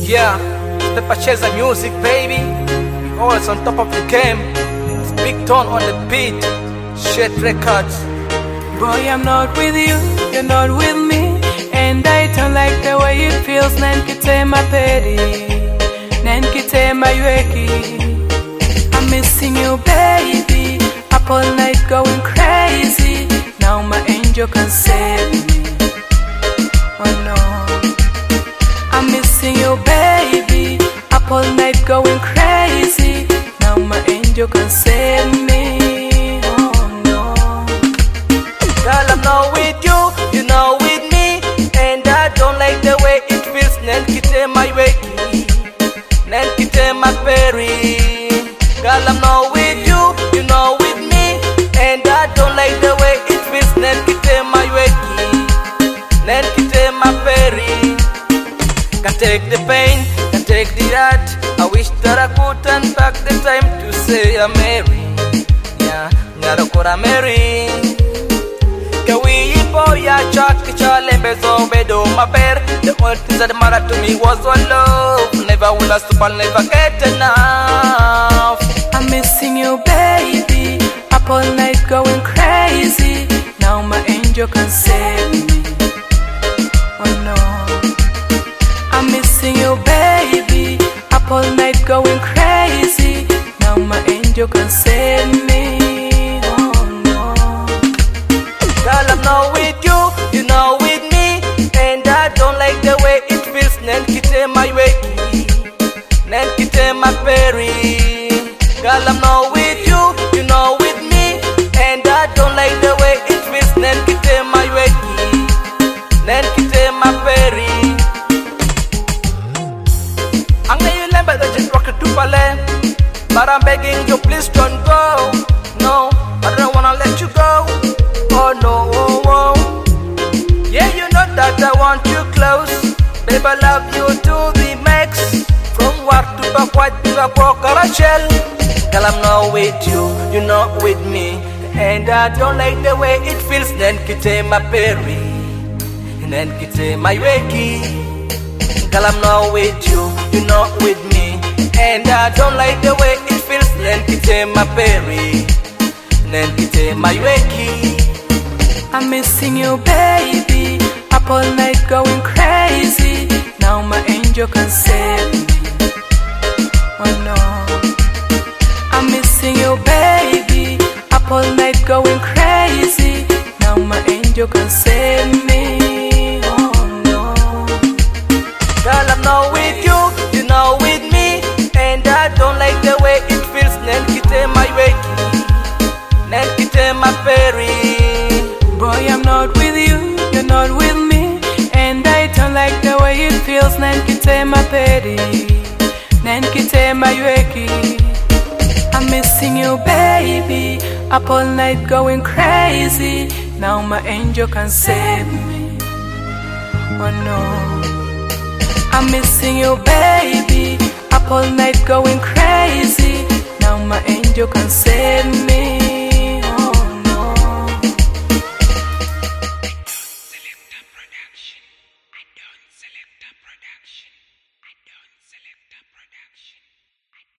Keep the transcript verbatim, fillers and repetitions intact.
Yeah, the Pacheza music, baby. We always on top of the game. It's Big Tone on the beat. Shit Records. Boy, I'm not with you, you're not with me, and I don't like the way it feels. Nankitema pedi, nankitema yueki. I'm missing you, baby. Up all night going crazy. Now my angel can save me. Oh no, I'm missing you, baby. Up all night going crazy. Now my angel can save me. Girl, I'm not with you, you're not with me, and I don't like the way it feels. Nankitema yueki, nankitema peri. Girl, I'm not with you, you're not with me, and I don't like the way it feels. Nankitema yueki, nankitema peri. Can take the pain, can take the hurt. I wish that I could turn back the time to say I'm Mary. Yeah, ngarokora Mary. Kawi boya chat kichale bezo bedo maber. The only thing that mattered to me was one love. Never will I stop, I'll never get enough. I'm missing you, baby. Up all night going crazy. Now my angel can save me. Oh no, I'm missing you, baby. Up all night going crazy. Now my angel can save me. Girl, I'm not with you, you're not with me, and I don't like the way it feels. Nankitema yueki, nankitema peri. Girl, I'm not with you, you're not with me, and I don't like the way it feels. Nankitema yueki, nankitema peri. I'm gonna remember that just rock it to ballet, but I'm begging you, please don't go. No, I don't wanna let you go. Oh no, oh, oh. Yeah, you know that I want you close. Baby, I love you to the max. From work to back, white to back, walk or a shell. Girl, I'm not with you, you're not with me, and I don't like the way it feels. Nankitema peri, nankitema yueki. Girl, I'm not with you, you're not with me, and I don't like the way it feels. Nankitema peri, nankitema yueki. I'm missing you, baby. Up all night going crazy. Now my angel can save me. Oh no, I'm missing you, baby. Up all night going crazy. Now my angel can save me. Oh no, girl, I'm not with you, you're not with me, and I don't like the way it feels. Nankitema yueki, nankitema peri. Boy, I'm not with you, you're not with me, and I don't like the way it feels. Nankitema peri, nankitema yueki. I'm missing you, baby. Up all night going crazy. Now my angel can save me. Oh no, I'm missing you, baby. Up all night going crazy. Now my angel can save me.